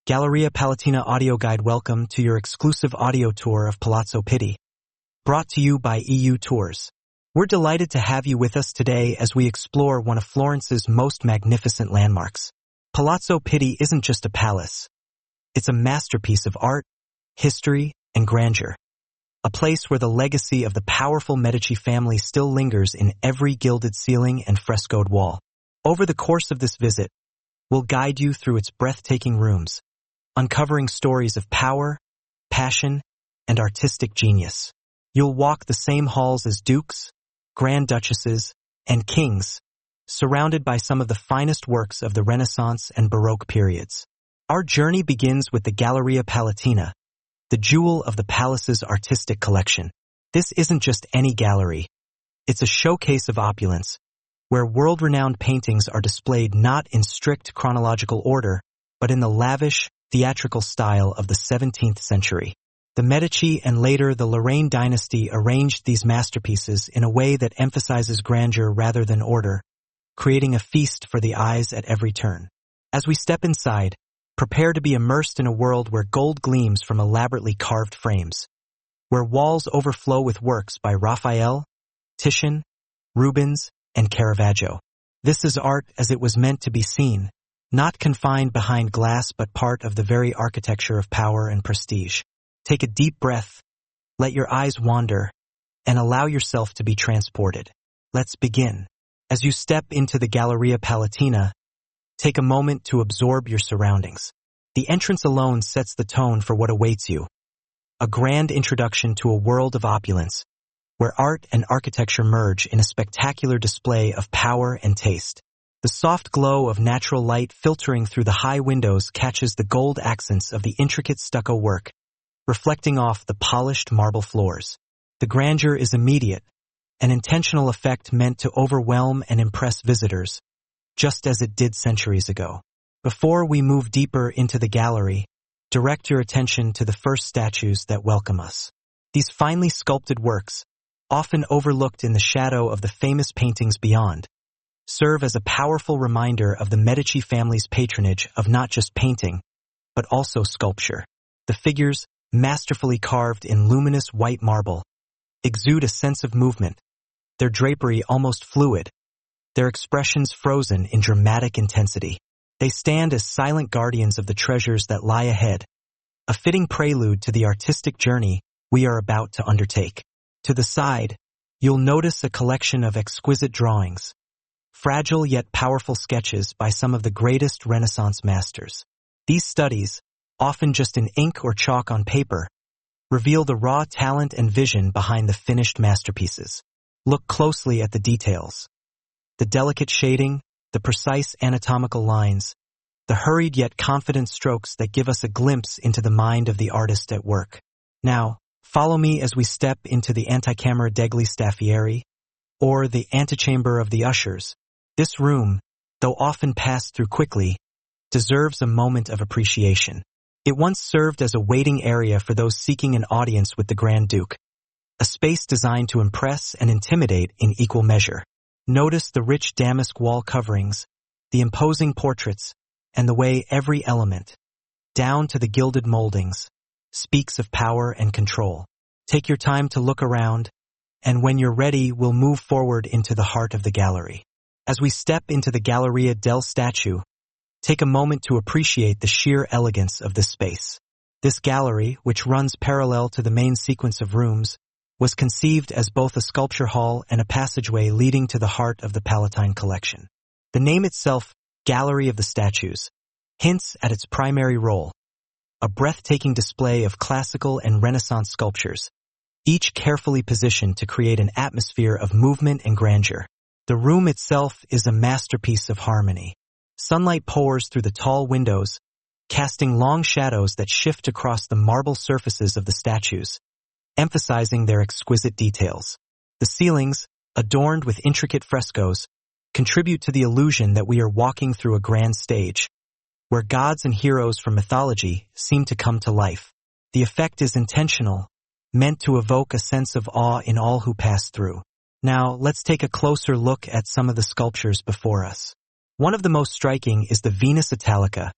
Galleria Palatina Audio Guide. Welcome to your exclusive audio tour of Palazzo Pitti, brought to you by EU Tours. We're delighted to have you with us today as we explore one of Florence's most magnificent landmarks. Palazzo Pitti isn't just a palace. It's a masterpiece of art, history, and grandeur. A place where the legacy of the powerful Medici family still lingers in every gilded ceiling and frescoed wall. Over the course of this visit, we'll guide you through its breathtaking rooms, uncovering stories of power, passion, and artistic genius. You'll walk the same halls as dukes, grand duchesses, and kings, surrounded by some of the finest works of the Renaissance and Baroque periods. Our journey begins with the Galleria Palatina, the jewel of the palace's artistic collection. This isn't just any gallery. It's a showcase of opulence, where world-renowned paintings are displayed not in strict chronological order, but in the lavish, theatrical style of the 17th century. The Medici and later the Lorraine dynasty arranged these masterpieces in a way that emphasizes grandeur rather than order, creating a feast for the eyes at every turn. As we step inside, prepare to be immersed in a world where gold gleams from elaborately carved frames, where walls overflow with works by Raphael, Titian, Rubens, and Caravaggio. This is art as it was meant to be seen, not confined behind glass but part of the very architecture of power and prestige. Take a deep breath, let your eyes wander, and allow yourself to be transported. Let's begin. As you step into the Galleria Palatina, take a moment to absorb your surroundings. The entrance alone sets the tone for what awaits you. A grand introduction to a world of opulence, where art and architecture merge in a spectacular display of power and taste. The soft glow of natural light filtering through the high windows catches the gold accents of the intricate stucco work, reflecting off the polished marble floors. The grandeur is immediate, an intentional effect meant to overwhelm and impress visitors, just as it did centuries ago. Before we move deeper into the gallery, direct your attention to the first statues that welcome us. These finely sculpted works, often overlooked in the shadow of the famous paintings beyond, serve as a powerful reminder of the Medici family's patronage of not just painting, but also sculpture. The figures, masterfully carved in luminous white marble, exude a sense of movement, their drapery almost fluid, their expressions frozen in dramatic intensity. They stand as silent guardians of the treasures that lie ahead, a fitting prelude to the artistic journey we are about to undertake. To the side, you'll notice a collection of exquisite drawings, fragile yet powerful sketches by some of the greatest Renaissance masters. These studies, often just in ink or chalk on paper, reveal the raw talent and vision behind the finished masterpieces. Look closely at the details. The delicate shading, the precise anatomical lines, the hurried yet confident strokes that give us a glimpse into the mind of the artist at work. Now, follow me as we step into the Anticamera degli Staffieri, or the antechamber of the ushers. This room, though often passed through quickly, deserves a moment of appreciation. It once served as a waiting area for those seeking an audience with the Grand Duke, a space designed to impress and intimidate in equal measure. Notice the rich damask wall coverings, the imposing portraits, and the way every element, down to the gilded moldings, speaks of power and control. Take your time to look around, and when you're ready, we'll move forward into the heart of the gallery. As we step into the Galleria del Statue, take a moment to appreciate the sheer elegance of this space. This gallery, which runs parallel to the main sequence of rooms, was conceived as both a sculpture hall and a passageway leading to the heart of the Palatine collection. The name itself, Gallery of the Statues, hints at its primary role, a breathtaking display of classical and Renaissance sculptures, each carefully positioned to create an atmosphere of movement and grandeur. The room itself is a masterpiece of harmony. Sunlight pours through the tall windows, casting long shadows that shift across the marble surfaces of the statues, emphasizing their exquisite details. The ceilings, adorned with intricate frescoes, contribute to the illusion that we are walking through a grand stage, where gods and heroes from mythology seem to come to life. The effect is intentional, meant to evoke a sense of awe in all who pass through. Now, let's take a closer look at some of the sculptures before us. One of the most striking is the Venus Italica,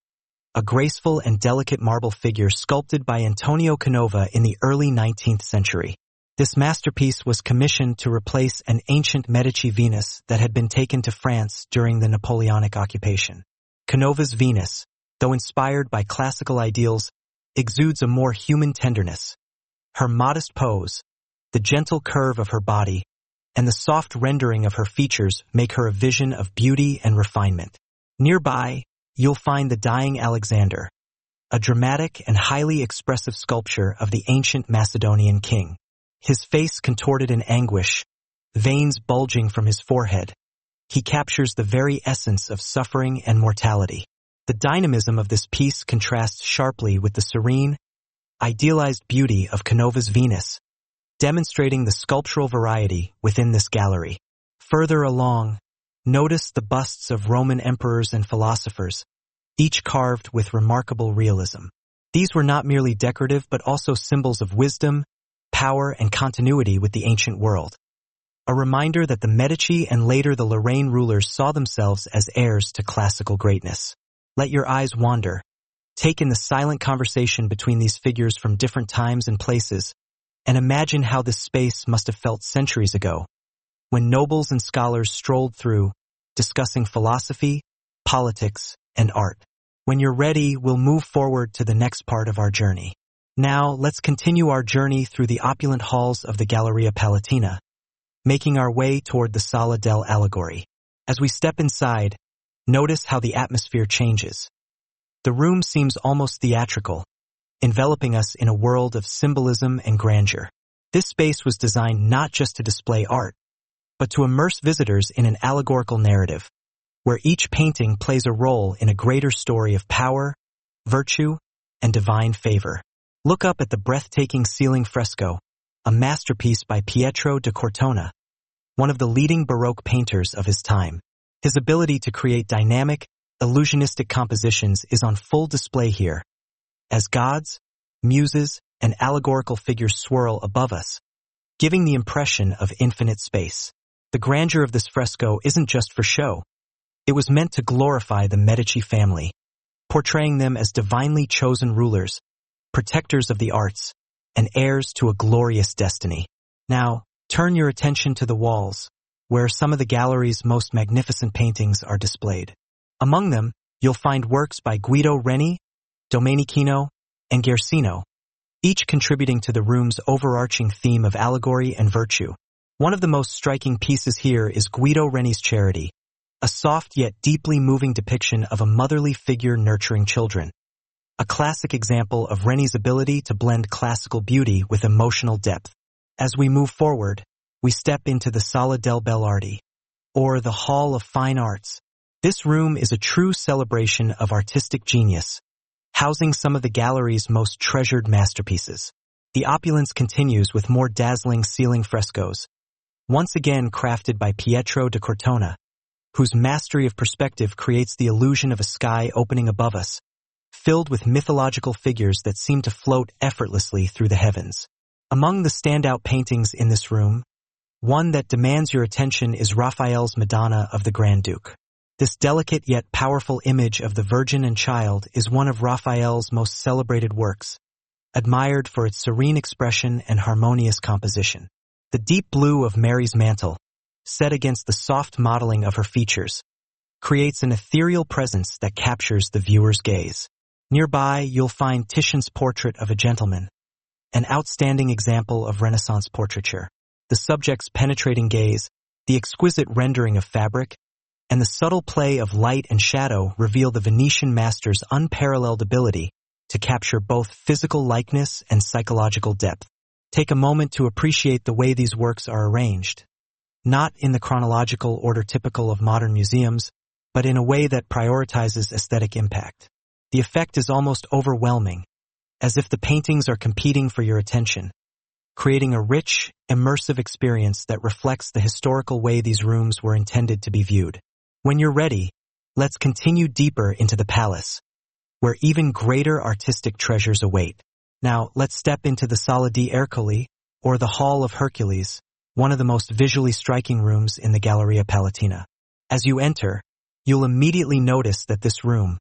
a graceful and delicate marble figure sculpted by Antonio Canova in the early 19th century. This masterpiece was commissioned to replace an ancient Medici Venus that had been taken to France during the Napoleonic occupation. Canova's Venus, though inspired by classical ideals, exudes a more human tenderness. Her modest pose, the gentle curve of her body, and the soft rendering of her features make her a vision of beauty and refinement. Nearby, you'll find the Dying Alexander, a dramatic and highly expressive sculpture of the ancient Macedonian king. His face contorted in anguish, veins bulging from his forehead. He captures the very essence of suffering and mortality. The dynamism of this piece contrasts sharply with the serene, idealized beauty of Canova's Venus, demonstrating the sculptural variety within this gallery. Further along, notice the busts of Roman emperors and philosophers, each carved with remarkable realism. These were not merely decorative but also symbols of wisdom, power, and continuity with the ancient world. A reminder that the Medici and later the Lorraine rulers saw themselves as heirs to classical greatness. Let your eyes wander. Take in the silent conversation between these figures from different times and places, and imagine how this space must have felt centuries ago, when nobles and scholars strolled through, discussing philosophy, politics, and art. When you're ready, we'll move forward to the next part of our journey. Now, let's continue our journey through the opulent halls of the Galleria Palatina, making our way toward the Sala del Allegory. As we step inside, notice how the atmosphere changes. The room seems almost theatrical, enveloping us in a world of symbolism and grandeur. This space was designed not just to display art, but to immerse visitors in an allegorical narrative, where each painting plays a role in a greater story of power, virtue, and divine favor. Look up at the breathtaking ceiling fresco, a masterpiece by Pietro da Cortona, one of the leading Baroque painters of his time. His ability to create dynamic, illusionistic compositions is on full display here, as gods, muses, and allegorical figures swirl above us, giving the impression of infinite space. The grandeur of this fresco isn't just for show. It was meant to glorify the Medici family, portraying them as divinely chosen rulers, protectors of the arts, and heirs to a glorious destiny. Now, turn your attention to the walls, where some of the gallery's most magnificent paintings are displayed. Among them, you'll find works by Guido Reni, Domenichino, and Guercino, each contributing to the room's overarching theme of allegory and virtue. One of the most striking pieces here is Guido Reni's Charity, a soft yet deeply moving depiction of a motherly figure nurturing children. A classic example of Reni's ability to blend classical beauty with emotional depth. As we move forward, we step into the Sala del Belle Arti, or the Hall of Fine Arts. This room is a true celebration of artistic genius, housing some of the gallery's most treasured masterpieces. The opulence continues with more dazzling ceiling frescoes, once again crafted by Pietro da Cortona, whose mastery of perspective creates the illusion of a sky opening above us, filled with mythological figures that seem to float effortlessly through the heavens. Among the standout paintings in this room, one that demands your attention is Raphael's Madonna of the Grand Duke. This delicate yet powerful image of the Virgin and Child is one of Raphael's most celebrated works, admired for its serene expression and harmonious composition. The deep blue of Mary's mantle, set against the soft modeling of her features, creates an ethereal presence that captures the viewer's gaze. Nearby, you'll find Titian's Portrait of a Gentleman, an outstanding example of Renaissance portraiture. The subject's penetrating gaze, the exquisite rendering of fabric, and the subtle play of light and shadow reveal the Venetian master's unparalleled ability to capture both physical likeness and psychological depth. Take a moment to appreciate the way these works are arranged, not in the chronological order typical of modern museums, but in a way that prioritizes aesthetic impact. The effect is almost overwhelming, as if the paintings are competing for your attention, creating a rich, immersive experience that reflects the historical way these rooms were intended to be viewed. When you're ready, let's continue deeper into the palace, where even greater artistic treasures await. Now, let's step into the Sala di Ercole, or the Hall of Hercules, one of the most visually striking rooms in the Galleria Palatina. As you enter, you'll immediately notice that this room,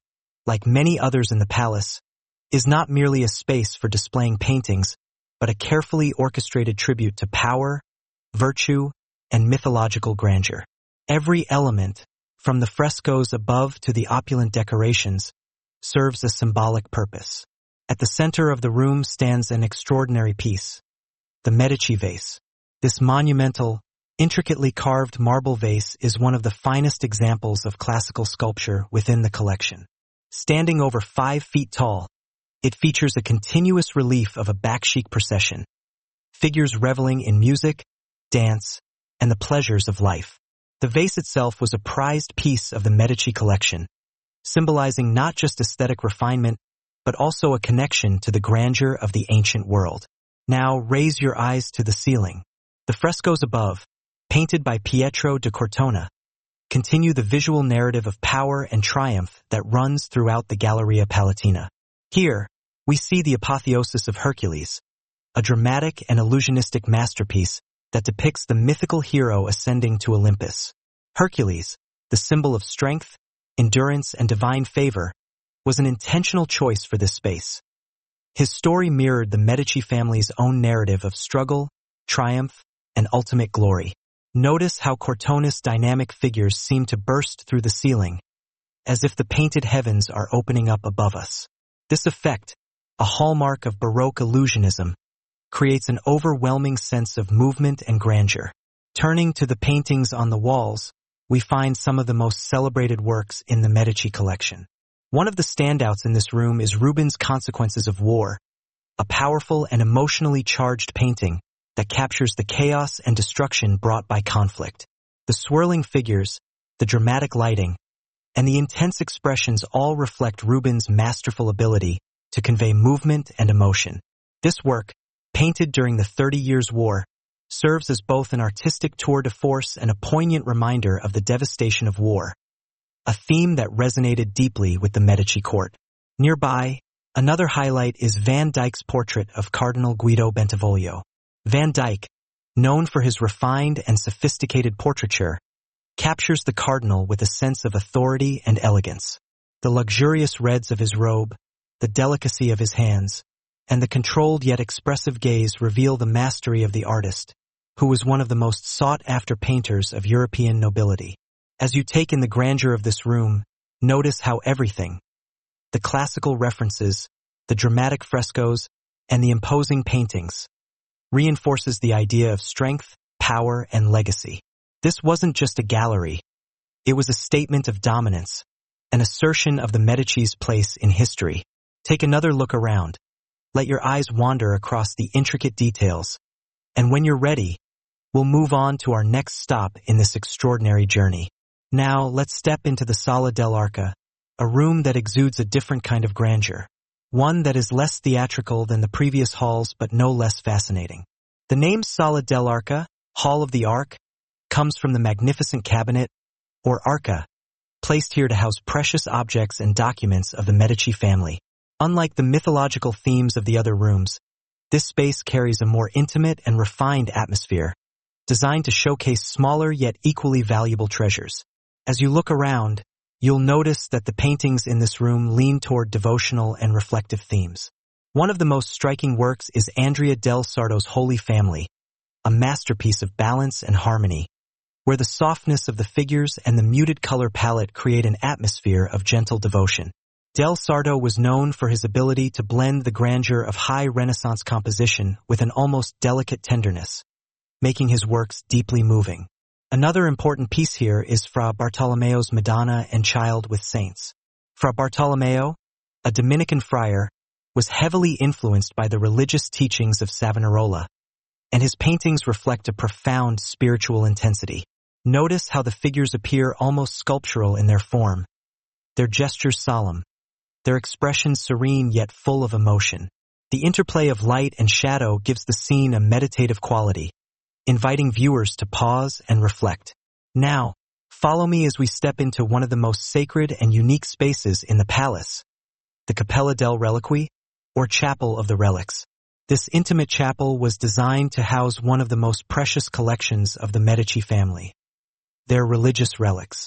like many others in the palace, is not merely a space for displaying paintings, but a carefully orchestrated tribute to power, virtue, and mythological grandeur. Every element, from the frescoes above to the opulent decorations, serves a symbolic purpose. At the center of the room stands an extraordinary piece, the Medici vase. This monumental, intricately carved marble vase is one of the finest examples of classical sculpture within the collection. Standing over 5 feet tall, it features a continuous relief of a Baksheesh procession, figures reveling in music, dance, and the pleasures of life. The vase itself was a prized piece of the Medici collection, symbolizing not just aesthetic refinement, but also a connection to the grandeur of the ancient world. Now raise your eyes to the ceiling. The frescoes above, painted by Pietro da Cortona, continue the visual narrative of power and triumph that runs throughout the Galleria Palatina. Here, we see the apotheosis of Hercules, a dramatic and illusionistic masterpiece that depicts the mythical hero ascending to Olympus. Hercules, the symbol of strength, endurance, and divine favor, was an intentional choice for this space. His story mirrored the Medici family's own narrative of struggle, triumph, and ultimate glory. Notice how Cortona's dynamic figures seem to burst through the ceiling, as if the painted heavens are opening up above us. This effect, a hallmark of Baroque illusionism, creates an overwhelming sense of movement and grandeur. Turning to the paintings on the walls, we find some of the most celebrated works in the Medici collection. One of the standouts in this room is Rubens' Consequences of War, a powerful and emotionally charged painting that captures the chaos and destruction brought by conflict. The swirling figures, the dramatic lighting, and the intense expressions all reflect Rubens' masterful ability to convey movement and emotion. This work, painted during the 30 Years' War, serves as both an artistic tour de force and a poignant reminder of the devastation of war, a theme that resonated deeply with the Medici court. Nearby, another highlight is Van Dyck's portrait of Cardinal Guido Bentivoglio. Van Dyck, known for his refined and sophisticated portraiture, captures the cardinal with a sense of authority and elegance. The luxurious reds of his robe, the delicacy of his hands, and the controlled yet expressive gaze reveal the mastery of the artist, who was one of the most sought-after painters of European nobility. As you take in the grandeur of this room, notice how everything, the classical references, the dramatic frescoes, and the imposing paintings, reinforces the idea of strength, power, and legacy. This wasn't just a gallery. It was a statement of dominance, an assertion of the Medici's place in history. Take another look around. Let your eyes wander across the intricate details. And when you're ready, we'll move on to our next stop in this extraordinary journey. Now, let's step into the Sala dell'Arca, a room that exudes a different kind of grandeur. One that is less theatrical than the previous halls but no less fascinating. The name Sala dell'Arca, Hall of the Ark, comes from the magnificent cabinet, or arca, placed here to house precious objects and documents of the Medici family. Unlike the mythological themes of the other rooms, this space carries a more intimate and refined atmosphere, designed to showcase smaller yet equally valuable treasures. As you look around, you'll notice that the paintings in this room lean toward devotional and reflective themes. One of the most striking works is Andrea del Sarto's Holy Family, a masterpiece of balance and harmony, where the softness of the figures and the muted color palette create an atmosphere of gentle devotion. Del Sarto was known for his ability to blend the grandeur of high Renaissance composition with an almost delicate tenderness, making his works deeply moving. Another important piece here is Fra Bartolomeo's Madonna and Child with Saints. Fra Bartolomeo, a Dominican friar, was heavily influenced by the religious teachings of Savonarola, and his paintings reflect a profound spiritual intensity. Notice how the figures appear almost sculptural in their form, their gestures solemn, their expressions serene yet full of emotion. The interplay of light and shadow gives the scene a meditative quality, inviting viewers to pause and reflect. Now, follow me as we step into one of the most sacred and unique spaces in the palace, the Cappella del Reliqui, or Chapel of the Relics. This intimate chapel was designed to house one of the most precious collections of the Medici family, their religious relics.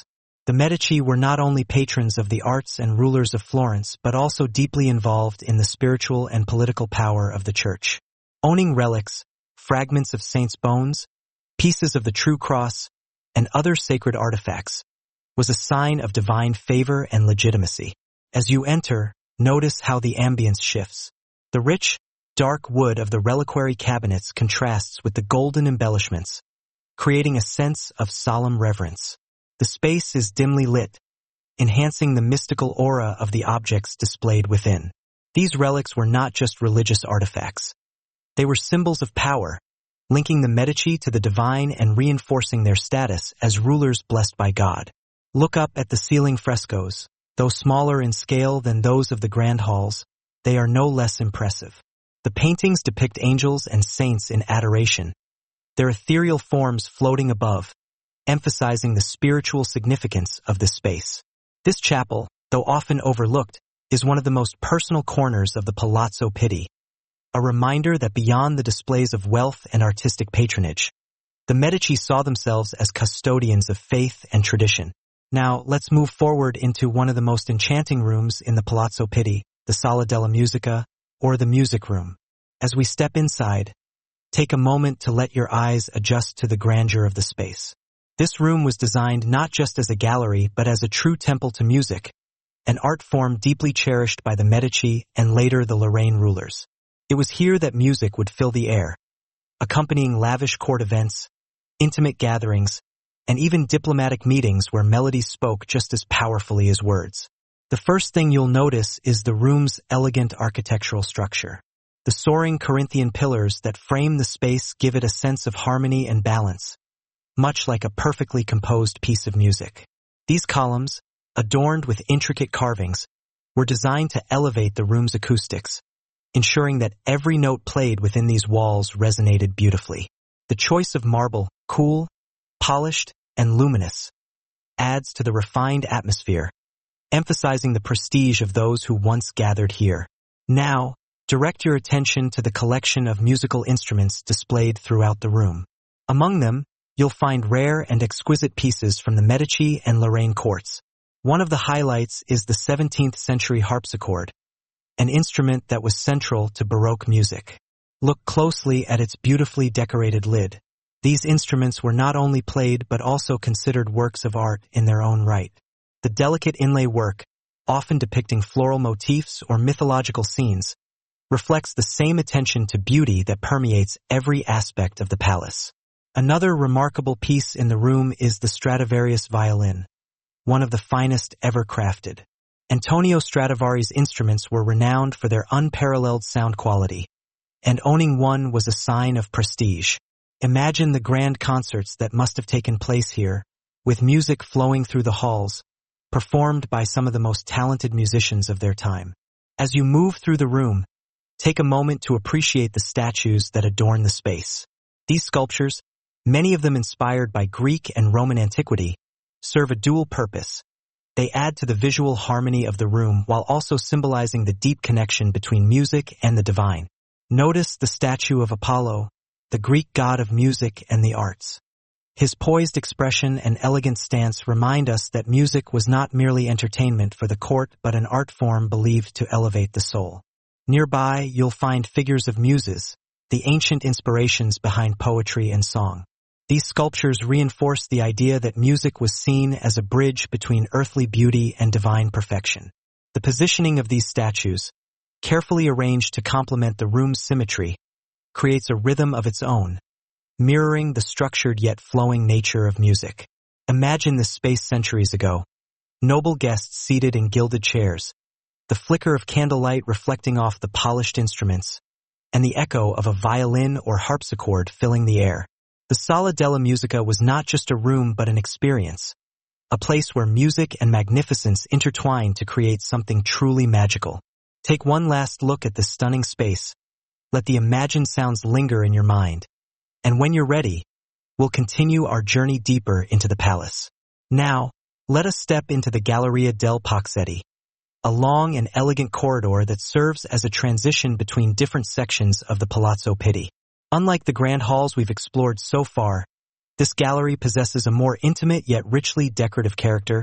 The Medici were not only patrons of the arts and rulers of Florence, but also deeply involved in the spiritual and political power of the church. Owning relics, fragments of saints' bones, pieces of the true cross, and other sacred artifacts was a sign of divine favor and legitimacy. As you enter, notice how the ambience shifts. The rich, dark wood of the reliquary cabinets contrasts with the golden embellishments, creating a sense of solemn reverence. The space is dimly lit, enhancing the mystical aura of the objects displayed within. These relics were not just religious artifacts. They were symbols of power, linking the Medici to the divine and reinforcing their status as rulers blessed by God. Look up at the ceiling frescoes. Though smaller in scale than those of the grand halls, they are no less impressive. The paintings depict angels and saints in adoration, their ethereal forms floating above, emphasizing the spiritual significance of this space. This chapel, though often overlooked, is one of the most personal corners of the Palazzo Pitti, a reminder that beyond the displays of wealth and artistic patronage, the Medici saw themselves as custodians of faith and tradition. Now, let's move forward into one of the most enchanting rooms in the Palazzo Pitti, the Sala della Musica, or the music room. As we step inside, take a moment to let your eyes adjust to the grandeur of the space. This room was designed not just as a gallery, but as a true temple to music, an art form deeply cherished by the Medici and later the Lorraine rulers. It was here that music would fill the air, accompanying lavish court events, intimate gatherings, and even diplomatic meetings where melodies spoke just as powerfully as words. The first thing you'll notice is the room's elegant architectural structure. The soaring Corinthian pillars that frame the space give it a sense of harmony and balance, much like a perfectly composed piece of music. These columns, adorned with intricate carvings, were designed to elevate the room's acoustics, ensuring that every note played within these walls resonated beautifully. The choice of marble, cool, polished, and luminous, adds to the refined atmosphere, emphasizing the prestige of those who once gathered here. Now, direct your attention to the collection of musical instruments displayed throughout the room. Among them, you'll find rare and exquisite pieces from the Medici and Lorraine courts. One of the highlights is the 17th century harpsichord, an instrument that was central to Baroque music. Look closely at its beautifully decorated lid. These instruments were not only played but also considered works of art in their own right. The delicate inlay work, often depicting floral motifs or mythological scenes, reflects the same attention to beauty that permeates every aspect of the palace. Another remarkable piece in the room is the Stradivarius violin, one of the finest ever crafted. Antonio Stradivari's instruments were renowned for their unparalleled sound quality, and owning one was a sign of prestige. Imagine the grand concerts that must have taken place here, with music flowing through the halls, performed by some of the most talented musicians of their time. As you move through the room, take a moment to appreciate the statues that adorn the space. These sculptures, many of them inspired by Greek and Roman antiquity, serve a dual purpose. They add to the visual harmony of the room while also symbolizing the deep connection between music and the divine. Notice the statue of Apollo, the Greek god of music and the arts. His poised expression and elegant stance remind us that music was not merely entertainment for the court but an art form believed to elevate the soul. Nearby, you'll find figures of muses, the ancient inspirations behind poetry and song. These sculptures reinforce the idea that music was seen as a bridge between earthly beauty and divine perfection. The positioning of these statues, carefully arranged to complement the room's symmetry, creates a rhythm of its own, mirroring the structured yet flowing nature of music. Imagine this space centuries ago. Noble guests seated in gilded chairs, the flicker of candlelight reflecting off the polished instruments, and the echo of a violin or harpsichord filling the air. The Sala della Musica was not just a room but an experience, a place where music and magnificence intertwine to create something truly magical. Take one last look at this stunning space. Let the imagined sounds linger in your mind, and when you're ready, we'll continue our journey deeper into the palace. Now, let us step into the Galleria del Pozzetti, a long and elegant corridor that serves as a transition between different sections of the Palazzo Pitti. Unlike the grand halls we've explored so far, this gallery possesses a more intimate yet richly decorative character,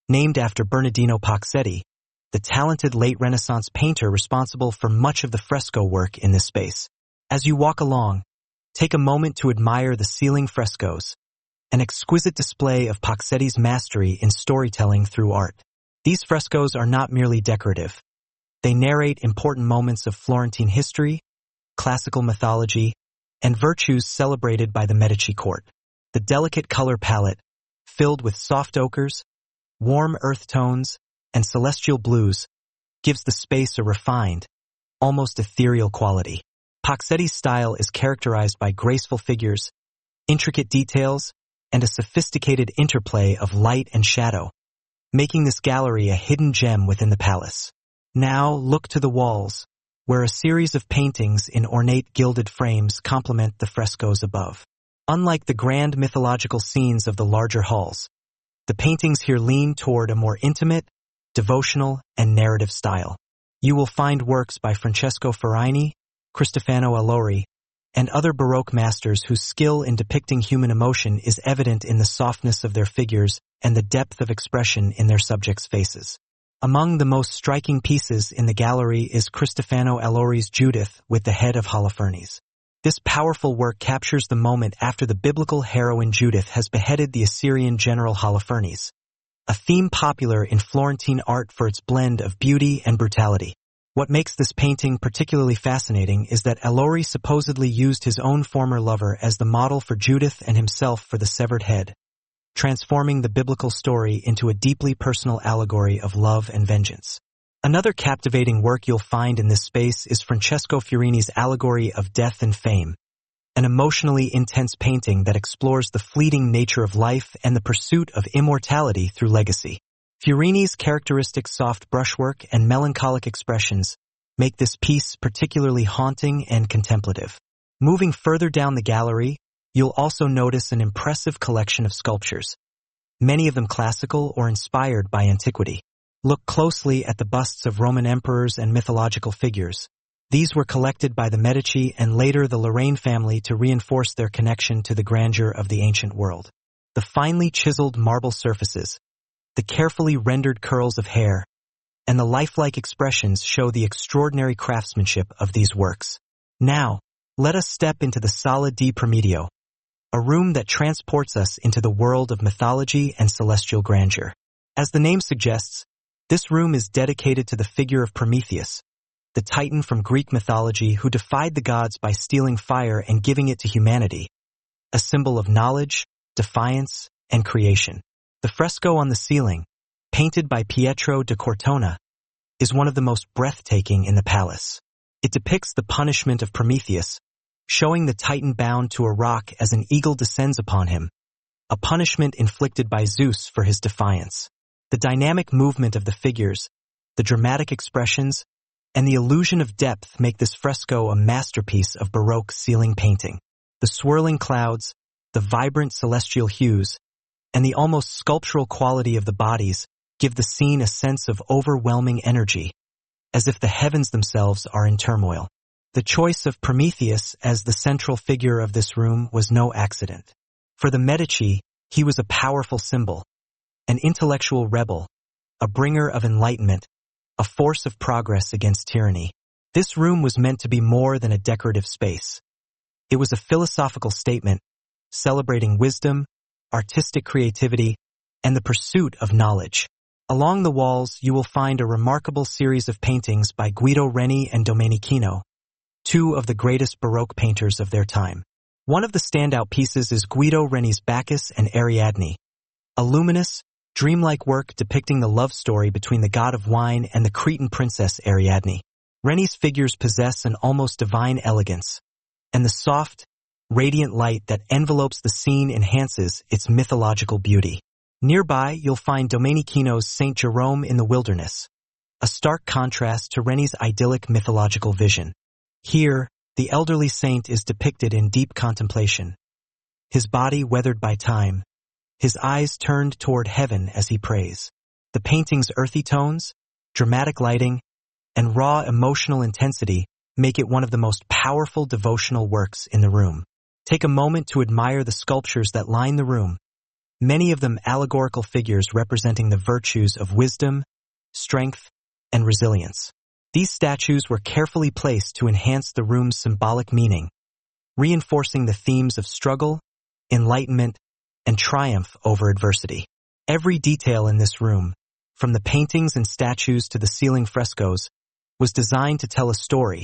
named after Bernardino Pozzetti, the talented late Renaissance painter responsible for much of the fresco work in this space. As you walk along, take a moment to admire the ceiling frescoes, an exquisite display of Pozzetti's mastery in storytelling through art. These frescoes are not merely decorative. They narrate important moments of Florentine history, classical mythology, and virtues celebrated by the Medici court. The delicate color palette, filled with soft ochres, warm earth tones, and celestial blues, gives the space a refined, almost ethereal quality. Pozzetti's style is characterized by graceful figures, intricate details, and a sophisticated interplay of light and shadow, making this gallery a hidden gem within the palace. Now look to the walls, where a series of paintings in ornate gilded frames complement the frescoes above. Unlike the grand mythological scenes of the larger halls, the paintings here lean toward a more intimate, devotional, and narrative style. You will find works by Francesco Ferragni, Cristofano Allori, and other Baroque masters whose skill in depicting human emotion is evident in the softness of their figures and the depth of expression in their subjects' faces. Among the most striking pieces in the gallery is Cristofano Allori's Judith with the head of Holofernes. This powerful work captures the moment after the biblical heroine Judith has beheaded the Assyrian general Holofernes, a theme popular in Florentine art for its blend of beauty and brutality. What makes this painting particularly fascinating is that Allori supposedly used his own former lover as the model for Judith and himself for the severed head, transforming the biblical story into a deeply personal allegory of love and vengeance. Another captivating work you'll find in this space is Francesco Fiorini's Allegory of Death and Fame, an emotionally intense painting that explores the fleeting nature of life and the pursuit of immortality through legacy. Fiorini's characteristic soft brushwork and melancholic expressions make this piece particularly haunting and contemplative. Moving further down the gallery, you'll also notice an impressive collection of sculptures, many of them classical or inspired by antiquity. Look closely at the busts of Roman emperors and mythological figures. These were collected by the Medici and later the Lorraine family to reinforce their connection to the grandeur of the ancient world. The finely chiseled marble surfaces, the carefully rendered curls of hair, and the lifelike expressions show the extraordinary craftsmanship of these works. Now, let us step into the Sala di Prometeo, a room that transports us into the world of mythology and celestial grandeur. As the name suggests, this room is dedicated to the figure of Prometheus, the titan from Greek mythology who defied the gods by stealing fire and giving it to humanity, a symbol of knowledge, defiance, and creation. The fresco on the ceiling, painted by Pietro da Cortona, is one of the most breathtaking in the palace. It depicts the punishment of Prometheus, showing the titan bound to a rock as an eagle descends upon him, a punishment inflicted by Zeus for his defiance. The dynamic movement of the figures, the dramatic expressions, and the illusion of depth make this fresco a masterpiece of Baroque ceiling painting. The swirling clouds, the vibrant celestial hues, and the almost sculptural quality of the bodies give the scene a sense of overwhelming energy, as if the heavens themselves are in turmoil. The choice of Prometheus as the central figure of this room was no accident. For the Medici, he was a powerful symbol, an intellectual rebel, a bringer of enlightenment, a force of progress against tyranny. This room was meant to be more than a decorative space. It was a philosophical statement, celebrating wisdom, artistic creativity, and the pursuit of knowledge. Along the walls, you will find a remarkable series of paintings by Guido Reni and Domenichino, two of the greatest Baroque painters of their time. One of the standout pieces is Guido Reni's Bacchus and Ariadne, a luminous, dreamlike work depicting the love story between the god of wine and the Cretan princess Ariadne. Reni's figures possess an almost divine elegance, and the soft, radiant light that envelopes the scene enhances its mythological beauty. Nearby, you'll find Domenichino's Saint Jerome in the Wilderness, a stark contrast to Reni's idyllic mythological vision. Here, the elderly saint is depicted in deep contemplation, his body weathered by time, his eyes turned toward heaven as he prays. The painting's earthy tones, dramatic lighting, and raw emotional intensity make it one of the most powerful devotional works in the room. Take a moment to admire the sculptures that line the room, many of them allegorical figures representing the virtues of wisdom, strength, and resilience. These statues were carefully placed to enhance the room's symbolic meaning, reinforcing the themes of struggle, enlightenment, and triumph over adversity. Every detail in this room, from the paintings and statues to the ceiling frescoes, was designed to tell a story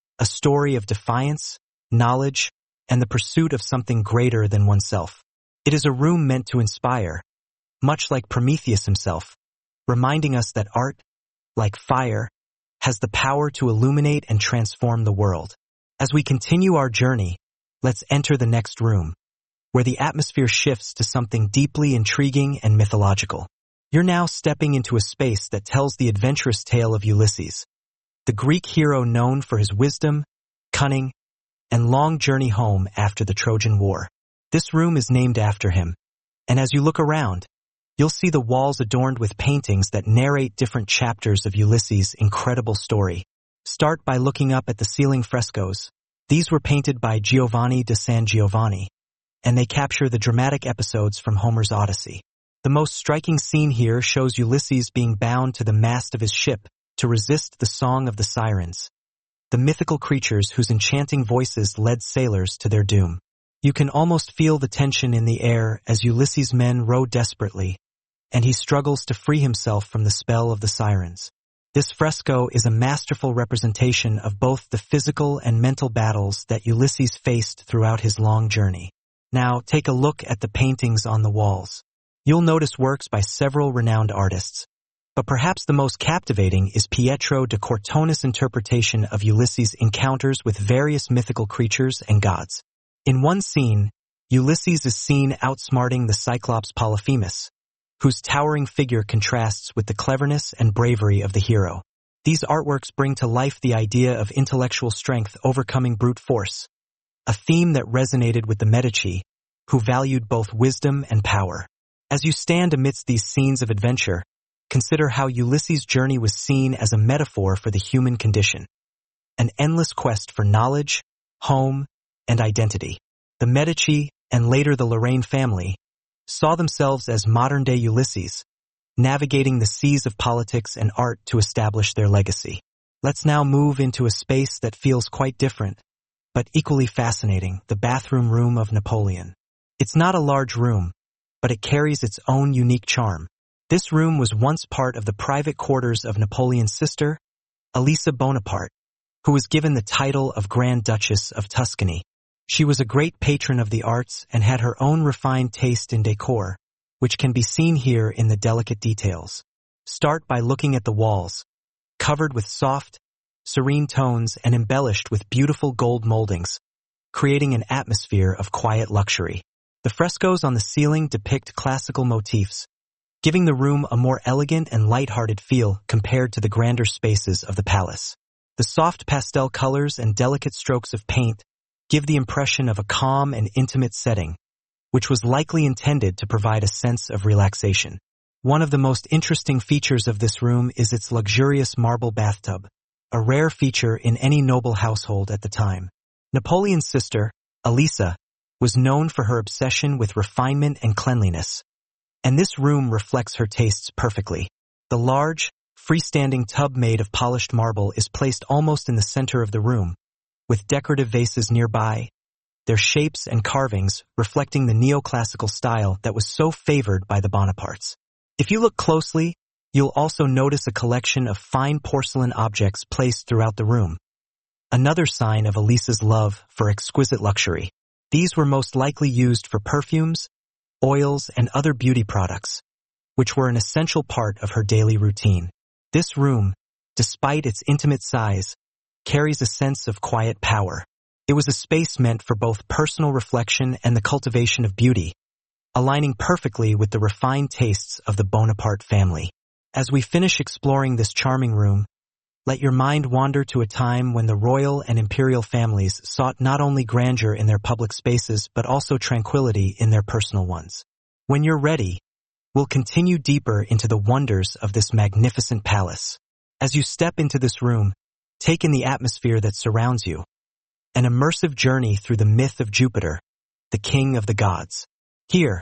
of defiance, knowledge, and the pursuit of something greater than oneself. It is a room meant to inspire, much like Prometheus himself, reminding us that art, like fire, has the power to illuminate and transform the world. As we continue our journey, let's enter the next room, where the atmosphere shifts to something deeply intriguing and mythological. You're now stepping into a space that tells the adventurous tale of Ulysses, the Greek hero known for his wisdom, cunning, and long journey home after the Trojan War. This room is named after him, and as you look around, you'll see the walls adorned with paintings that narrate different chapters of Ulysses' incredible story. Start by looking up at the ceiling frescoes. These were painted by Giovanni da San Giovanni, and they capture the dramatic episodes from Homer's Odyssey. The most striking scene here shows Ulysses being bound to the mast of his ship to resist the song of the sirens, the mythical creatures whose enchanting voices led sailors to their doom. You can almost feel the tension in the air as Ulysses' men row desperately, and he struggles to free himself from the spell of the sirens. This fresco is a masterful representation of both the physical and mental battles that Ulysses faced throughout his long journey. Now, take a look at the paintings on the walls. You'll notice works by several renowned artists, but perhaps the most captivating is Pietro da Cortona's interpretation of Ulysses' encounters with various mythical creatures and gods. In one scene, Ulysses is seen outsmarting the Cyclops Polyphemus, whose towering figure contrasts with the cleverness and bravery of the hero. These artworks bring to life the idea of intellectual strength overcoming brute force, a theme that resonated with the Medici, who valued both wisdom and power. As you stand amidst these scenes of adventure, consider how Ulysses' journey was seen as a metaphor for the human condition, an endless quest for knowledge, home, and identity. The Medici, and later the Lorraine family, saw themselves as modern-day Ulysses, navigating the seas of politics and art to establish their legacy. Let's now move into a space that feels quite different, but equally fascinating, the bathroom room of Napoleon. It's not a large room, but it carries its own unique charm. This room was once part of the private quarters of Napoleon's sister, Elisa Bonaparte, who was given the title of Grand Duchess of Tuscany. She was a great patron of the arts and had her own refined taste in decor, which can be seen here in the delicate details. Start by looking at the walls, covered with soft, serene tones and embellished with beautiful gold moldings, creating an atmosphere of quiet luxury. The frescoes on the ceiling depict classical motifs, giving the room a more elegant and light-hearted feel compared to the grander spaces of the palace. The soft pastel colors and delicate strokes of paint give the impression of a calm and intimate setting, which was likely intended to provide a sense of relaxation. One of the most interesting features of this room is its luxurious marble bathtub, a rare feature in any noble household at the time. Napoleon's sister, Elisa, was known for her obsession with refinement and cleanliness, and this room reflects her tastes perfectly. The large, freestanding tub made of polished marble is placed almost in the center of the room, with decorative vases nearby, their shapes and carvings reflecting the neoclassical style that was so favored by the Bonapartes. If you look closely, you'll also notice a collection of fine porcelain objects placed throughout the room, another sign of Elisa's love for exquisite luxury. These were most likely used for perfumes, oils, and other beauty products, which were an essential part of her daily routine. This room, despite its intimate size, carries a sense of quiet power. It was a space meant for both personal reflection and the cultivation of beauty, aligning perfectly with the refined tastes of the Bonaparte family. As we finish exploring this charming room, let your mind wander to a time when the royal and imperial families sought not only grandeur in their public spaces but also tranquility in their personal ones. When you're ready, we'll continue deeper into the wonders of this magnificent palace. As you step into this room, take in the atmosphere that surrounds you, an immersive journey through the myth of Jupiter, the king of the gods. Here,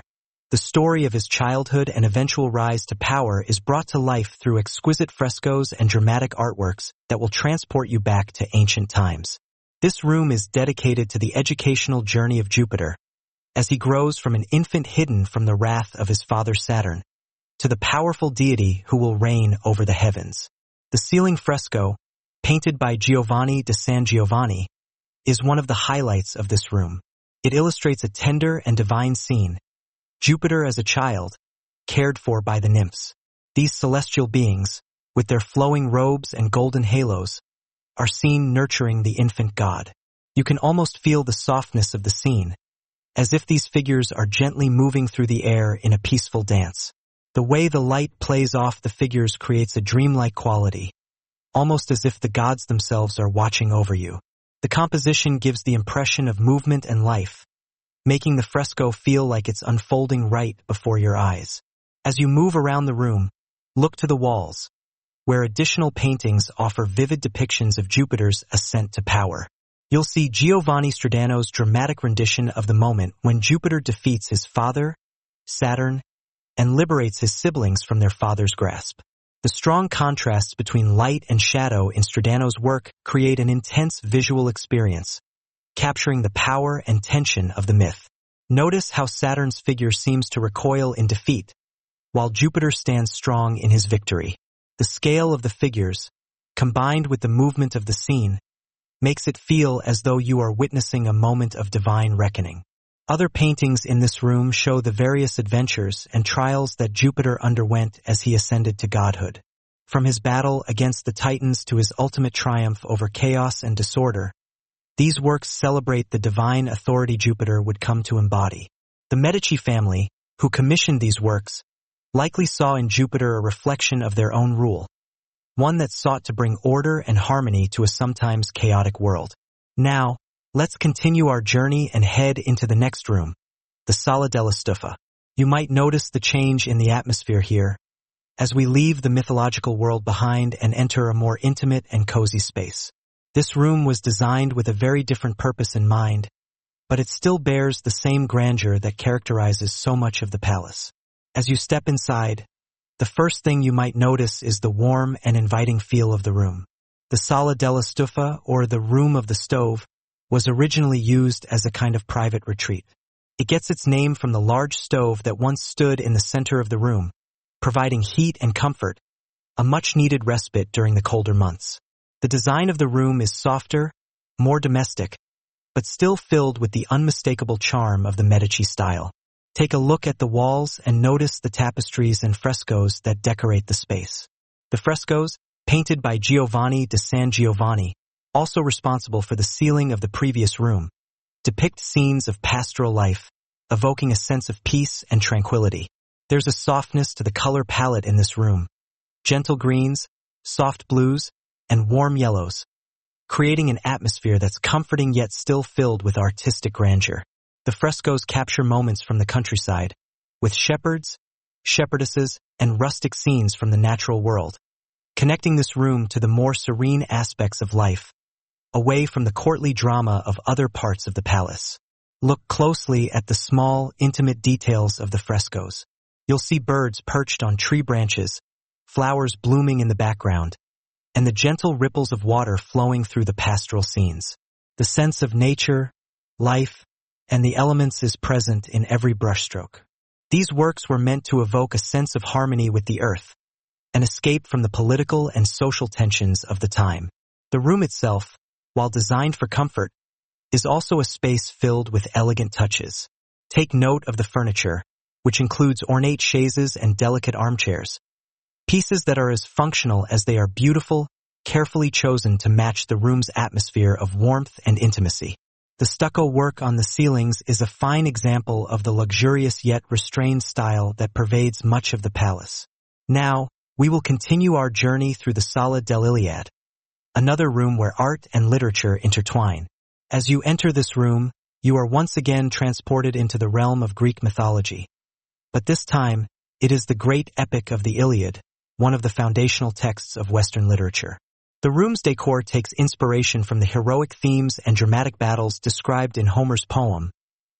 The story of his childhood and eventual rise to power is brought to life through exquisite frescoes and dramatic artworks that will transport you back to ancient times. This room is dedicated to the educational journey of Jupiter, as he grows from an infant hidden from the wrath of his father Saturn, to the powerful deity who will reign over the heavens. The ceiling fresco, painted by Giovanni da San Giovanni, is one of the highlights of this room. It illustrates a tender and divine scene, Jupiter as a child, cared for by the nymphs. These celestial beings, with their flowing robes and golden halos, are seen nurturing the infant god. You can almost feel the softness of the scene, as if these figures are gently moving through the air in a peaceful dance. The way the light plays off the figures creates a dreamlike quality, almost as if the gods themselves are watching over you. The composition gives the impression of movement and life, making the fresco feel like it's unfolding right before your eyes. As you move around the room, look to the walls, where additional paintings offer vivid depictions of Jupiter's ascent to power. You'll see Giovanni Stradano's dramatic rendition of the moment when Jupiter defeats his father, Saturn, and liberates his siblings from their father's grasp. The strong contrasts between light and shadow in Stradano's work create an intense visual experience, capturing the power and tension of the myth. Notice how Saturn's figure seems to recoil in defeat, while Jupiter stands strong in his victory. The scale of the figures, combined with the movement of the scene, makes it feel as though you are witnessing a moment of divine reckoning. Other paintings in this room show the various adventures and trials that Jupiter underwent as he ascended to godhood. From his battle against the Titans to his ultimate triumph over chaos and disorder, these works celebrate the divine authority Jupiter would come to embody. The Medici family, who commissioned these works, likely saw in Jupiter a reflection of their own rule, one that sought to bring order and harmony to a sometimes chaotic world. Now, let's continue our journey and head into the next room, the Sala della Stufa. You might notice the change in the atmosphere here, as we leave the mythological world behind and enter a more intimate and cozy space. This room was designed with a very different purpose in mind, but it still bears the same grandeur that characterizes so much of the palace. As you step inside, the first thing you might notice is the warm and inviting feel of the room. The Sala della Stufa, or the Room of the Stove, was originally used as a kind of private retreat. It gets its name from the large stove that once stood in the center of the room, providing heat and comfort, a much-needed respite during the colder months. The design of the room is softer, more domestic, but still filled with the unmistakable charm of the Medici style. Take a look at the walls and notice the tapestries and frescoes that decorate the space. The frescoes, painted by Giovanni da San Giovanni, also responsible for the ceiling of the previous room, depict scenes of pastoral life, evoking a sense of peace and tranquility. There's a softness to the color palette in this room, gentle greens, soft blues, and warm yellows, creating an atmosphere that's comforting yet still filled with artistic grandeur. The frescoes capture moments from the countryside, with shepherds, shepherdesses, and rustic scenes from the natural world, connecting this room to the more serene aspects of life, away from the courtly drama of other parts of the palace. Look closely at the small, intimate details of the frescoes. You'll see birds perched on tree branches, flowers blooming in the background, and the gentle ripples of water flowing through the pastoral scenes. The sense of nature, life, and the elements is present in every brushstroke. These works were meant to evoke a sense of harmony with the earth, an escape from the political and social tensions of the time. The room itself, while designed for comfort, is also a space filled with elegant touches. Take note of the furniture, which includes ornate chaises and delicate armchairs, pieces that are as functional as they are beautiful, carefully chosen to match the room's atmosphere of warmth and intimacy. The stucco work on the ceilings is a fine example of the luxurious yet restrained style that pervades much of the palace. Now, we will continue our journey through the Sala dell'Iliade, another room where art and literature intertwine. As you enter this room, you are once again transported into the realm of Greek mythology. But this time, it is the great epic of the Iliad, one of the foundational texts of Western literature. The room's decor takes inspiration from the heroic themes and dramatic battles described in Homer's poem,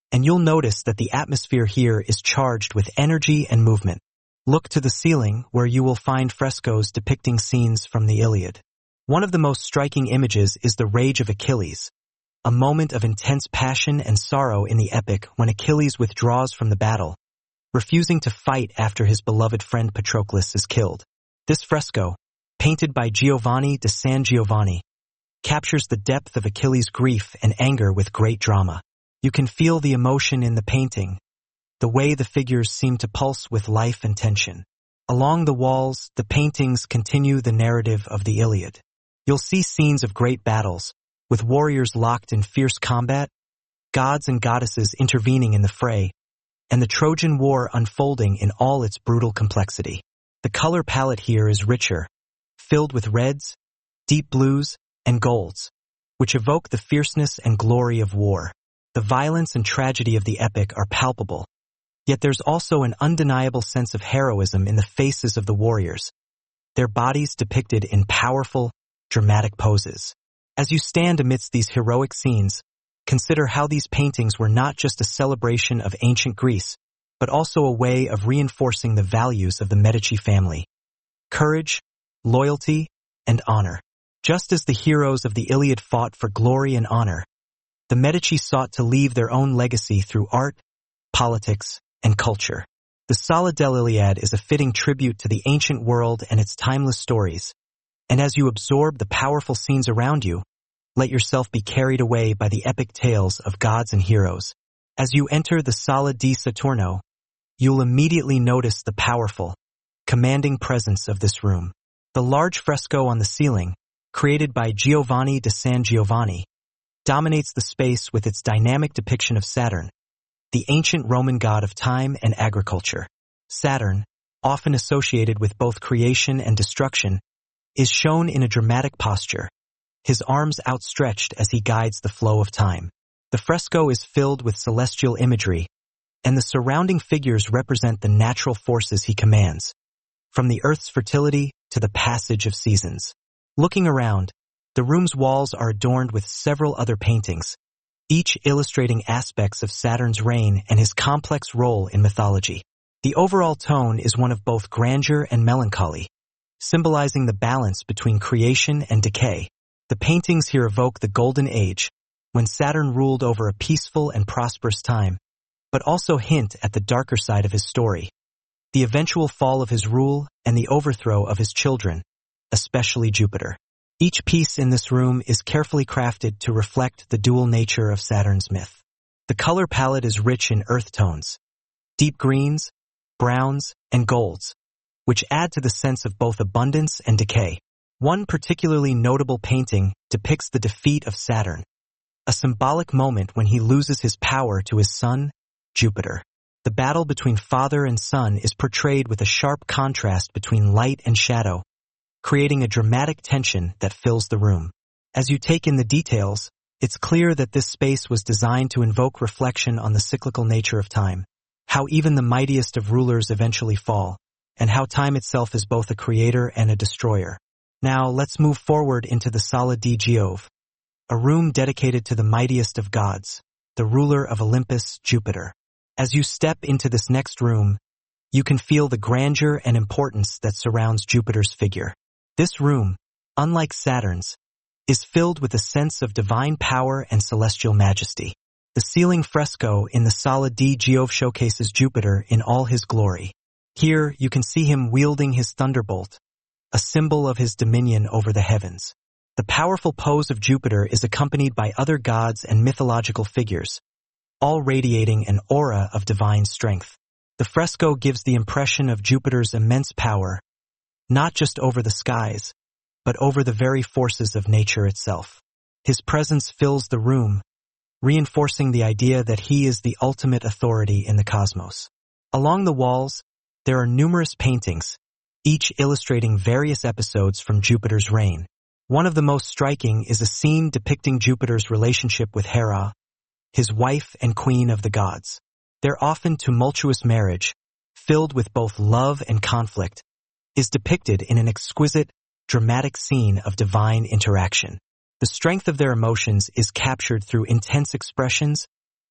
and you'll notice that the atmosphere here is charged with energy and movement. Look to the ceiling, where you will find frescoes depicting scenes from the Iliad. One of the most striking images is the Rage of Achilles, a moment of intense passion and sorrow in the epic when Achilles withdraws from the battle, refusing to fight after his beloved friend Patroclus is killed. This fresco, painted by Giovanni da San Giovanni, captures the depth of Achilles' grief and anger with great drama. You can feel the emotion in the painting, the way the figures seem to pulse with life and tension. Along the walls, the paintings continue the narrative of the Iliad. You'll see scenes of great battles, with warriors locked in fierce combat, gods and goddesses intervening in the fray, and the Trojan War unfolding in all its brutal complexity. The color palette here is richer, filled with reds, deep blues, and golds, which evoke the fierceness and glory of war. The violence and tragedy of the epic are palpable, yet there's also an undeniable sense of heroism in the faces of the warriors, their bodies depicted in powerful, dramatic poses. As you stand amidst these heroic scenes, consider how these paintings were not just a celebration of ancient Greece, but also a way of reinforcing the values of the Medici family: courage, loyalty, and honor. Just as the heroes of the Iliad fought for glory and honor, the Medici sought to leave their own legacy through art, politics, and culture. The Sala dell'Iliade is a fitting tribute to the ancient world and its timeless stories, and as you absorb the powerful scenes around you, let yourself be carried away by the epic tales of gods and heroes. As you enter the Sala di Saturno, you'll immediately notice the powerful, commanding presence of this room. The large fresco on the ceiling, created by Giovanni da San Giovanni, dominates the space with its dynamic depiction of Saturn, the ancient Roman god of time and agriculture. Saturn, often associated with both creation and destruction, is shown in a dramatic posture, his arms outstretched as he guides the flow of time. The fresco is filled with celestial imagery, and the surrounding figures represent the natural forces he commands, from the earth's fertility to the passage of seasons. Looking around, the room's walls are adorned with several other paintings, each illustrating aspects of Saturn's reign and his complex role in mythology. The overall tone is one of both grandeur and melancholy, symbolizing the balance between creation and decay. The paintings here evoke the Golden Age, when Saturn ruled over a peaceful and prosperous time, but also hint at the darker side of his story, the eventual fall of his rule and the overthrow of his children, especially Jupiter. Each piece in this room is carefully crafted to reflect the dual nature of Saturn's myth. The color palette is rich in earth tones, deep greens, browns, and golds, which add to the sense of both abundance and decay. One particularly notable painting depicts the defeat of Saturn, a symbolic moment when he loses his power to his son, Jupiter. The battle between father and son is portrayed with a sharp contrast between light and shadow, creating a dramatic tension that fills the room. As you take in the details, it's clear that this space was designed to invoke reflection on the cyclical nature of time, how even the mightiest of rulers eventually fall, and how time itself is both a creator and a destroyer. Now let's move forward into the Sala di Giove, a room dedicated to the mightiest of gods, the ruler of Olympus, Jupiter. As you step into this next room, you can feel the grandeur and importance that surrounds Jupiter's figure. This room, unlike Saturn's, is filled with a sense of divine power and celestial majesty. The ceiling fresco in the Sala di Giove showcases Jupiter in all his glory. Here you can see him wielding his thunderbolt, a symbol of his dominion over the heavens. The powerful pose of Jupiter is accompanied by other gods and mythological figures, all radiating an aura of divine strength. The fresco gives the impression of Jupiter's immense power, not just over the skies, but over the very forces of nature itself. His presence fills the room, reinforcing the idea that he is the ultimate authority in the cosmos. Along the walls, there are numerous paintings, each illustrating various episodes from Jupiter's reign. One of the most striking is a scene depicting Jupiter's relationship with Hera, his wife and queen of the gods. Their often tumultuous marriage, filled with both love and conflict, is depicted in an exquisite, dramatic scene of divine interaction. The strength of their emotions is captured through intense expressions,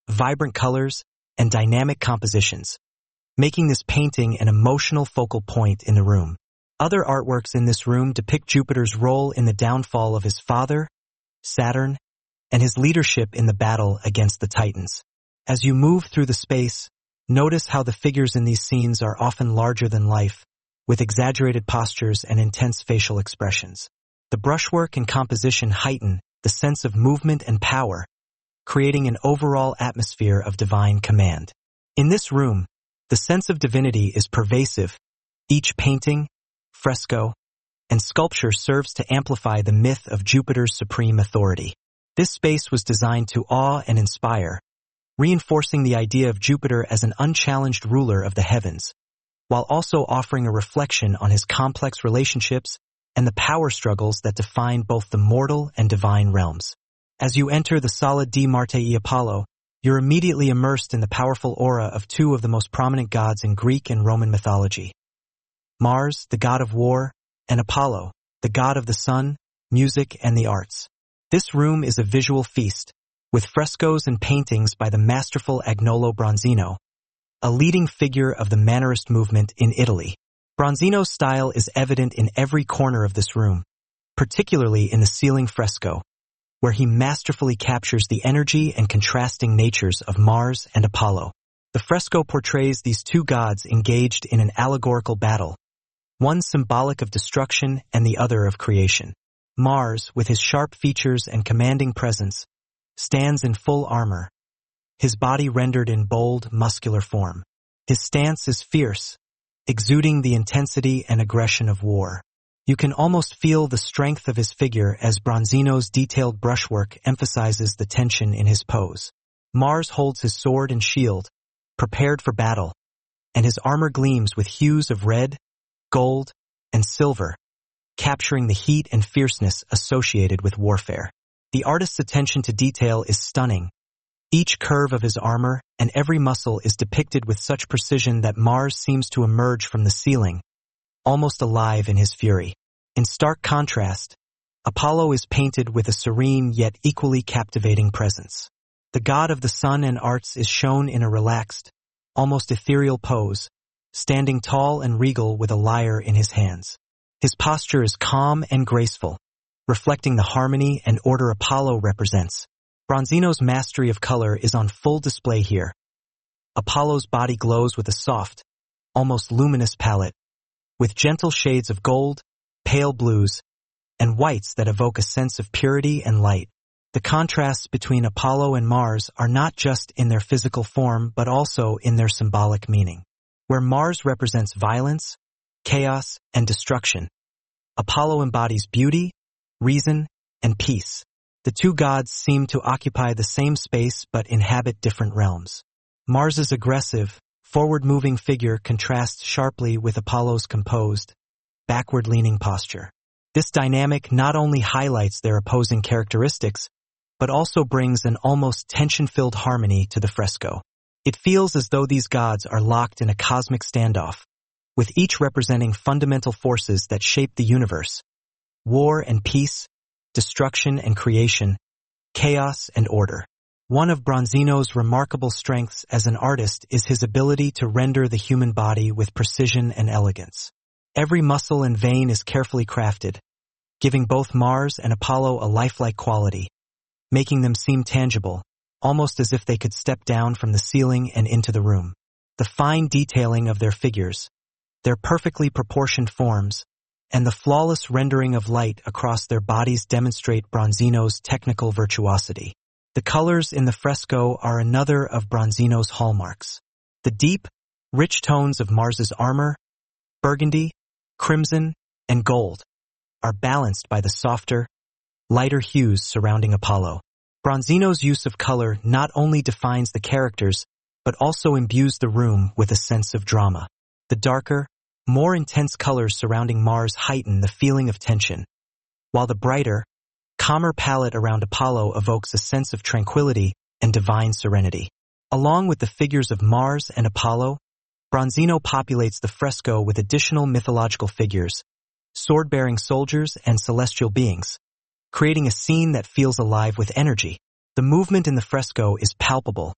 vibrant colors, and dynamic compositions, making this painting an emotional focal point in the room. Other artworks in this room depict Jupiter's role in the downfall of his father, Saturn, and his leadership in the battle against the Titans. As you move through the space, notice how the figures in these scenes are often larger than life, with exaggerated postures and intense facial expressions. The brushwork and composition heighten the sense of movement and power, creating an overall atmosphere of divine command. In this room, the sense of divinity is pervasive. Each painting, fresco, and sculpture serves to amplify the myth of Jupiter's supreme authority. This space was designed to awe and inspire, reinforcing the idea of Jupiter as an unchallenged ruler of the heavens, while also offering a reflection on his complex relationships and the power struggles that define both the mortal and divine realms. As you enter the Sala di Marte e Apollo, you're immediately immersed in the powerful aura of two of the most prominent gods in Greek and Roman mythology. Mars, the god of war, and Apollo, the god of the sun, music, and the arts. This room is a visual feast, with frescoes and paintings by the masterful Agnolo Bronzino, a leading figure of the Mannerist movement in Italy. Bronzino's style is evident in every corner of this room, particularly in the ceiling fresco, where he masterfully captures the energy and contrasting natures of Mars and Apollo. The fresco portrays these two gods engaged in an allegorical battle, one symbolic of destruction and the other of creation. Mars, with his sharp features and commanding presence, stands in full armor, his body rendered in bold, muscular form. His stance is fierce, exuding the intensity and aggression of war. You can almost feel the strength of his figure as Bronzino's detailed brushwork emphasizes the tension in his pose. Mars holds his sword and shield, prepared for battle, and his armor gleams with hues of red, gold, and silver, capturing the heat and fierceness associated with warfare. The artist's attention to detail is stunning. Each curve of his armor and every muscle is depicted with such precision that Mars seems to emerge from the ceiling, almost alive in his fury. In stark contrast, Apollo is painted with a serene yet equally captivating presence. The god of the sun and arts is shown in a relaxed, almost ethereal pose, standing tall and regal with a lyre in his hands. His posture is calm and graceful, reflecting the harmony and order Apollo represents. Bronzino's mastery of color is on full display here. Apollo's body glows with a soft, almost luminous palette, with gentle shades of gold, pale blues, and whites that evoke a sense of purity and light. The contrasts between Apollo and Mars are not just in their physical form but also in their symbolic meaning. Where Mars represents violence, chaos, and destruction, Apollo embodies beauty, reason, and peace. The two gods seem to occupy the same space but inhabit different realms. Mars's aggressive, forward-moving figure contrasts sharply with Apollo's composed, backward-leaning posture. This dynamic not only highlights their opposing characteristics, but also brings an almost tension-filled harmony to the fresco. It feels as though these gods are locked in a cosmic standoff, with each representing fundamental forces that shape the universe: war and peace, destruction and creation, chaos and order. One of Bronzino's remarkable strengths as an artist is his ability to render the human body with precision and elegance. Every muscle and vein is carefully crafted, giving both Mars and Apollo a lifelike quality, making them seem tangible, almost as if they could step down from the ceiling and into the room. The fine detailing of their figures, their perfectly proportioned forms, and the flawless rendering of light across their bodies demonstrate Bronzino's technical virtuosity. The colors in the fresco are another of Bronzino's hallmarks. The deep, rich tones of Mars's armor, burgundy, crimson, and gold, are balanced by the softer, lighter hues surrounding Apollo. Bronzino's use of color not only defines the characters, but also imbues the room with a sense of drama. The darker, more intense colors surrounding Mars heighten the feeling of tension, while the brighter, calmer palette around Apollo evokes a sense of tranquility and divine serenity. Along with the figures of Mars and Apollo, Bronzino populates the fresco with additional mythological figures, sword-bearing soldiers and celestial beings, creating a scene that feels alive with energy. The movement in the fresco is palpable,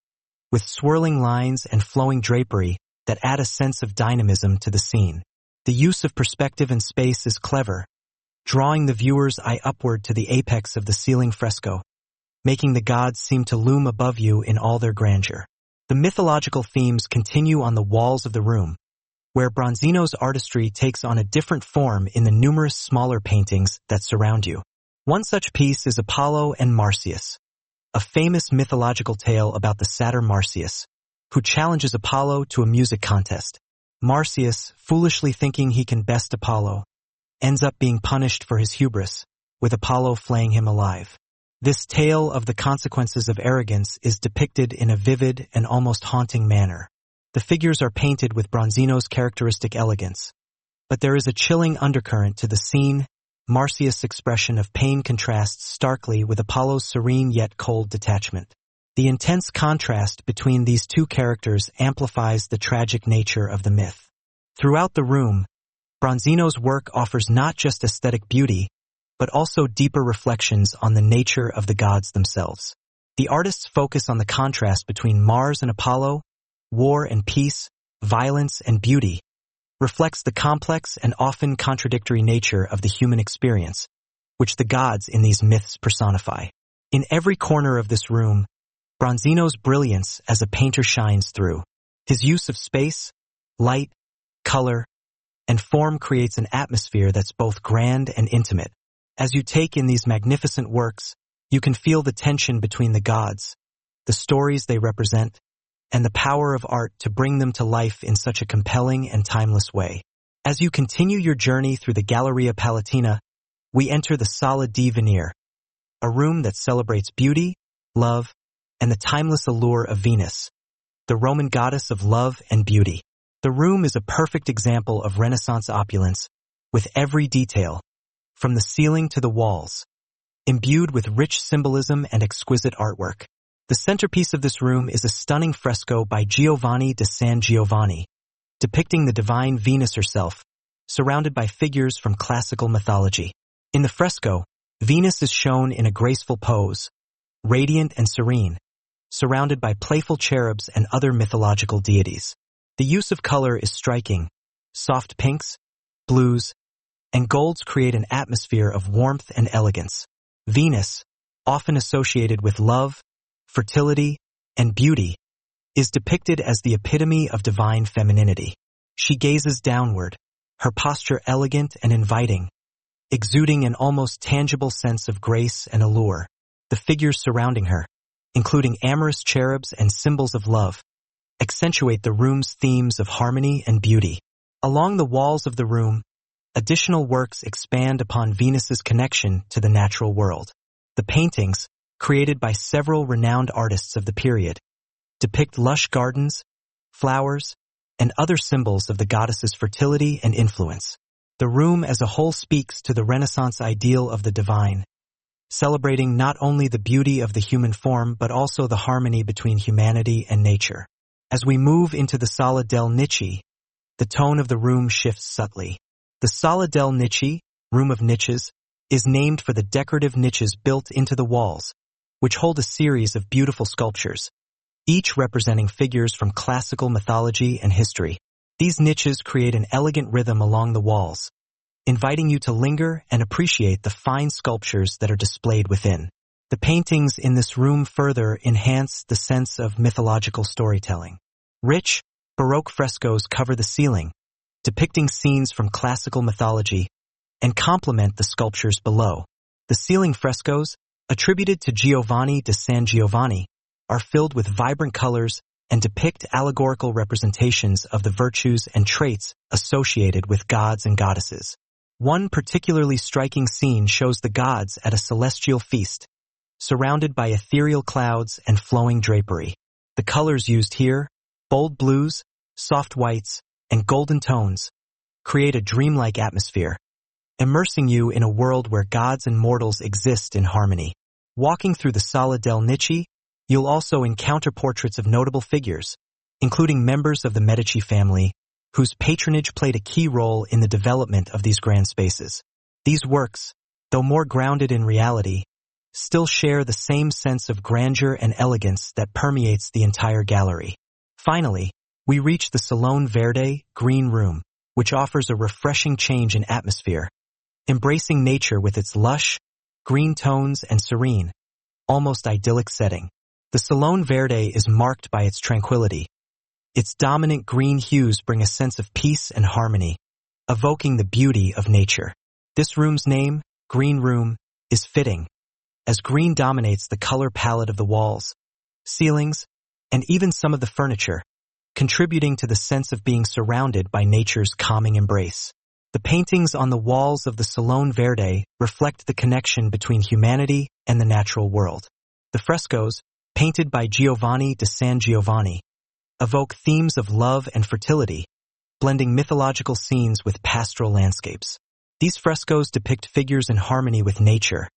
with swirling lines and flowing drapery that add a sense of dynamism to the scene. The use of perspective and space is clever, drawing the viewer's eye upward to the apex of the ceiling fresco, making the gods seem to loom above you in all their grandeur. The mythological themes continue on the walls of the room, where Bronzino's artistry takes on a different form in the numerous smaller paintings that surround you. One such piece is Apollo and Marsyas, a famous mythological tale about the satyr Marsyas, who challenges Apollo to a music contest. Marsyas, foolishly thinking he can best Apollo, ends up being punished for his hubris, with Apollo flaying him alive. This tale of the consequences of arrogance is depicted in a vivid and almost haunting manner. The figures are painted with Bronzino's characteristic elegance, but there is a chilling undercurrent to the scene. Marsyas' expression of pain contrasts starkly with Apollo's serene yet cold detachment. The intense contrast between these two characters amplifies the tragic nature of the myth. Throughout the room, Bronzino's work offers not just aesthetic beauty, but also deeper reflections on the nature of the gods themselves. The artist's focus on the contrast between Mars and Apollo, war and peace, violence and beauty, reflects the complex and often contradictory nature of the human experience, which the gods in these myths personify. In every corner of this room, Bronzino's brilliance as a painter shines through. His use of space, light, color, and form creates an atmosphere that's both grand and intimate. As you take in these magnificent works, you can feel the tension between the gods, the stories they represent, and the power of art to bring them to life in such a compelling and timeless way. As you continue your journey through the Galleria Palatina, we enter the Sala di Venere, a room that celebrates beauty, love, and the timeless allure of Venus, the Roman goddess of love and beauty. The room is a perfect example of Renaissance opulence, with every detail, from the ceiling to the walls, imbued with rich symbolism and exquisite artwork. The centerpiece of this room is a stunning fresco by Giovanni da San Giovanni, depicting the divine Venus herself, surrounded by figures from classical mythology. In the fresco, Venus is shown in a graceful pose, radiant and serene, surrounded by playful cherubs and other mythological deities. The use of color is striking. Soft pinks, blues, and golds create an atmosphere of warmth and elegance. Venus, often associated with love, fertility, and beauty, is depicted as the epitome of divine femininity. She gazes downward, her posture elegant and inviting, exuding an almost tangible sense of grace and allure. The figures surrounding her, including amorous cherubs and symbols of love, accentuate the room's themes of harmony and beauty. Along the walls of the room, additional works expand upon Venus's connection to the natural world. The paintings, created by several renowned artists of the period, depict lush gardens, flowers, and other symbols of the goddess's fertility and influence. The room as a whole speaks to the Renaissance ideal of the divine, celebrating not only the beauty of the human form but also the harmony between humanity and nature. As we move into the Sala del Nichi, the tone of the room shifts subtly. The Sala del Nichi, Room of Niches, is named for the decorative niches built into the walls, which hold a series of beautiful sculptures, each representing figures from classical mythology and history. These niches create an elegant rhythm along the walls, inviting you to linger and appreciate the fine sculptures that are displayed within. The paintings in this room further enhance the sense of mythological storytelling. Rich, Baroque frescoes cover the ceiling, depicting scenes from classical mythology, and complement the sculptures below. The ceiling frescoes, attributed to Giovanni da San Giovanni, are filled with vibrant colors and depict allegorical representations of the virtues and traits associated with gods and goddesses. One particularly striking scene shows the gods at a celestial feast, surrounded by ethereal clouds and flowing drapery. The colors used here, bold blues, soft whites, and golden tones, create a dreamlike atmosphere, immersing you in a world where gods and mortals exist in harmony. Walking through the Sala del Nichi, you'll also encounter portraits of notable figures, including members of the Medici family, whose patronage played a key role in the development of these grand spaces. These works, though more grounded in reality, still share the same sense of grandeur and elegance that permeates the entire gallery. Finally, we reach the Salone Verde, Green Room, which offers a refreshing change in atmosphere, embracing nature with its lush, green tones and serene, almost idyllic setting. The Salone Verde is marked by its tranquility. Its dominant green hues bring a sense of peace and harmony, evoking the beauty of nature. This room's name, Green Room, is fitting, as green dominates the color palette of the walls, ceilings, and even some of the furniture, contributing to the sense of being surrounded by nature's calming embrace. The paintings on the walls of the Salone Verde reflect the connection between humanity and the natural world. The frescoes, painted by Giovanni da San Giovanni, evoke themes of love and fertility, blending mythological scenes with pastoral landscapes. These frescoes depict figures in harmony with nature,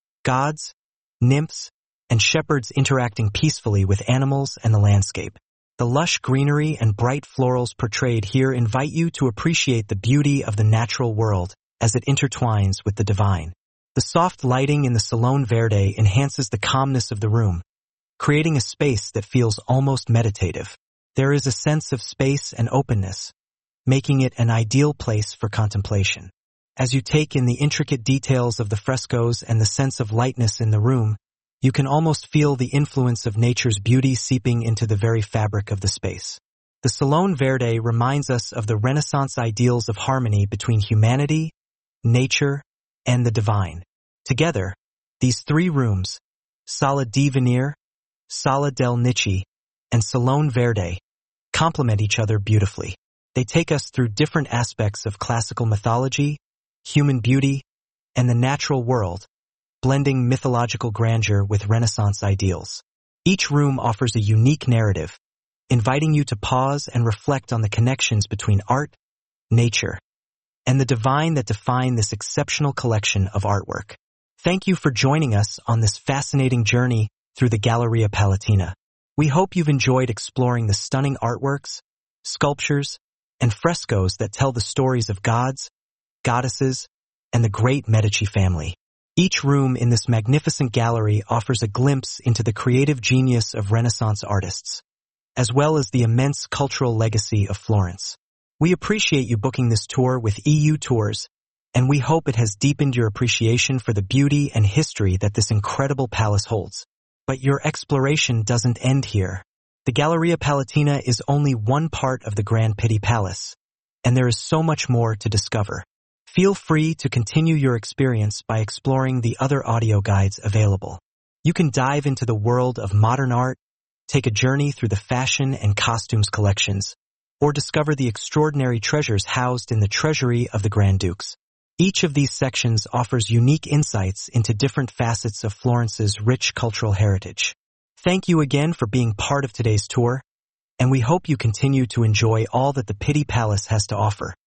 gods, nymphs, and shepherds interacting peacefully with animals and the landscape. The lush greenery and bright florals portrayed here invite you to appreciate the beauty of the natural world as it intertwines with the divine. The soft lighting in the Salone Verde enhances the calmness of the room, creating a space that feels almost meditative. There is a sense of space and openness, making it an ideal place for contemplation. As you take in the intricate details of the frescoes and the sense of lightness in the room, you can almost feel the influence of nature's beauty seeping into the very fabric of the space. The Salone Verde reminds us of the Renaissance ideals of harmony between humanity, nature, and the divine. Together, these three rooms, Sala di Venire, Sala del Nici, and Salone Verde, complement each other beautifully. They take us through different aspects of classical mythology, human beauty, and the natural world, blending mythological grandeur with Renaissance ideals. Each room offers a unique narrative, inviting you to pause and reflect on the connections between art, nature, and the divine that define this exceptional collection of artwork. Thank you for joining us on this fascinating journey through the Galleria Palatina. We hope you've enjoyed exploring the stunning artworks, sculptures, and frescoes that tell the stories of gods, goddesses, and the great Medici family. Each room in this magnificent gallery offers a glimpse into the creative genius of Renaissance artists, as well as the immense cultural legacy of Florence. We appreciate you booking this tour with EU Tours, and we hope it has deepened your appreciation for the beauty and history that this incredible palace holds. But your exploration doesn't end here. The Galleria Palatina is only one part of the Grand Pitti Palace, and there is so much more to discover. Feel free to continue your experience by exploring the other audio guides available. You can dive into the world of modern art, take a journey through the fashion and costumes collections, or discover the extraordinary treasures housed in the treasury of the Grand Dukes. Each of these sections offers unique insights into different facets of Florence's rich cultural heritage. Thank you again for being part of today's tour, and we hope you continue to enjoy all that the Pitti Palace has to offer.